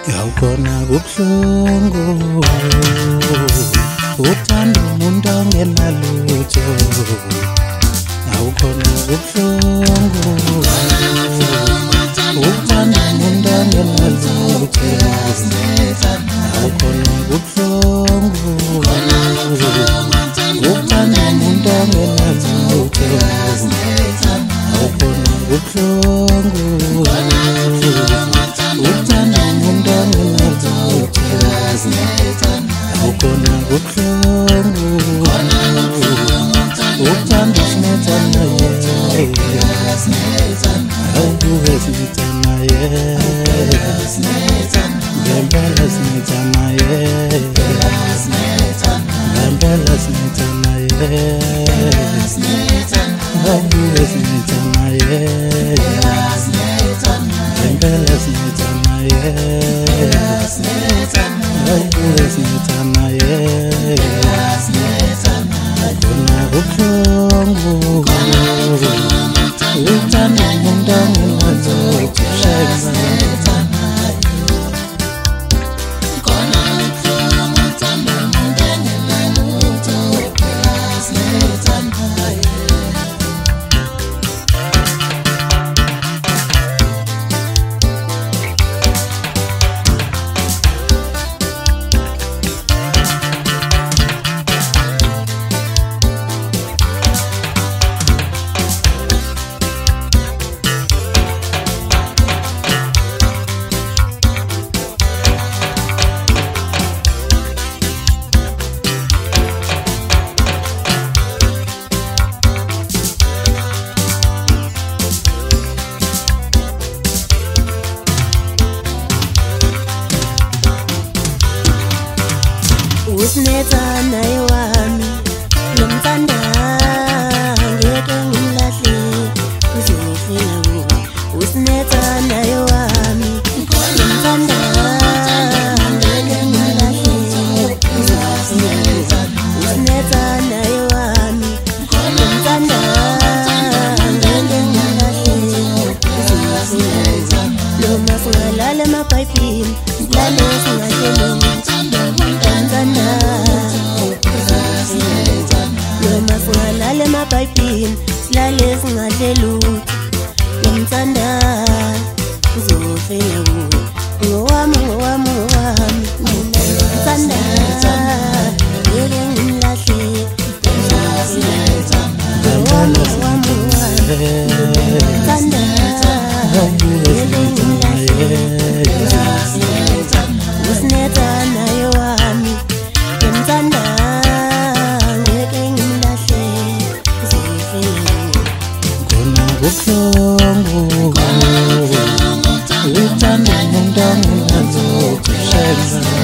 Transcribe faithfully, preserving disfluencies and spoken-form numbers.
Yawubona kubuhlungu uthanda umuntu ongenalutho. Yawubona kubuhlungu uthanda umuntu ongenalutho. Yawubona kubuhlungu uthanda umuntu ongenalutho. Yawubona kubuhlungu uthanda umuntu ongenalutho. Awukhona kubuhlungu uthanda usinethana ye. Awubuke sinethana ye. Ngempela sinethana ye. Ngempela sinethana ye. Awubuke sinethana ye. Ngempela sinethana ye. Awubuke sinethana ye. Awukhona kubuhlungu uthanda umuntu ongenalutho. Usinethana yewami nomthanda ngeke ngimlahle uzofela kuwe. Usinethana yewami nomthanda ngeke ngimlahle uzofela kuwe. Usinethana yewami nomthanda ngeke ngimlahle uzofela kuwe. Noma singalala emabhayibhini silale singahleleli noma singalala emabhayibhini silale singahlelutho. Ngimthanda uzofela kuwe. Ngowami ngowami ngowami ngimthanda ngeke ngimlahle. Ngowami ngowami ngowami ngimthanda ngeke ngimlahle. Usinethana yewami ngimthanda ngeke ngimlahle uzofela kuwe. Kubuhlungu uthanda umuntu ongenalutho.